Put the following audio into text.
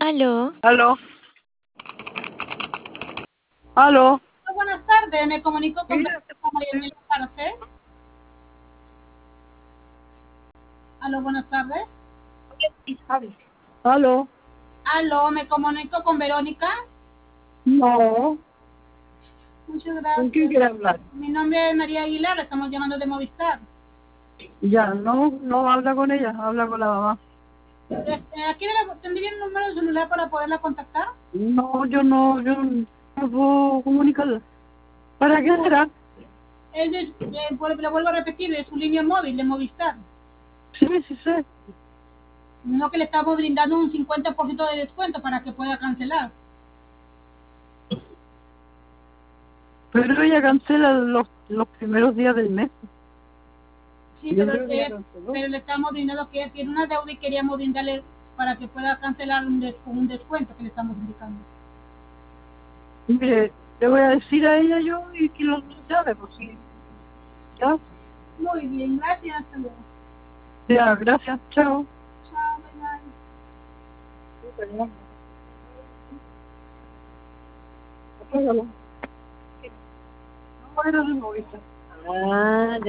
Aló, Aló, aló. Buenas tardes, me comunico con Mira, María Emilia Arce. Aló, buenas tardes. Aló. Aló, me comunico con Verónica. No, Muchas ¿con quién gracias. quiere hablar? Mi nombre es María Aguilar, le estamos llamando de Movistar. Ya, no habla con ella, habla con la mamá. ¿Aquí tendría el número de celular para poderla contactar? No, yo no puedo comunicarla. ¿Para qué será? Le vuelvo a repetir, es su línea móvil de Movistar. Sí, sí sé. No, que le estamos brindando un 50% de descuento para que pueda cancelar. Pero ella cancela los primeros días del mes. Sí, Yo creo que ya canceló. pero le estamos brindando que ella tiene una deuda y queríamos brindarle para que pueda cancelar con un descuento que le estamos indicando. Mire, le voy a decir a ella yo y que lo llame, pues sí. Ya, Muy bien, gracias, hasta luego. ya, gracias, chao. Chao, bye bye. Apágalo. No, era de Movistar. ah,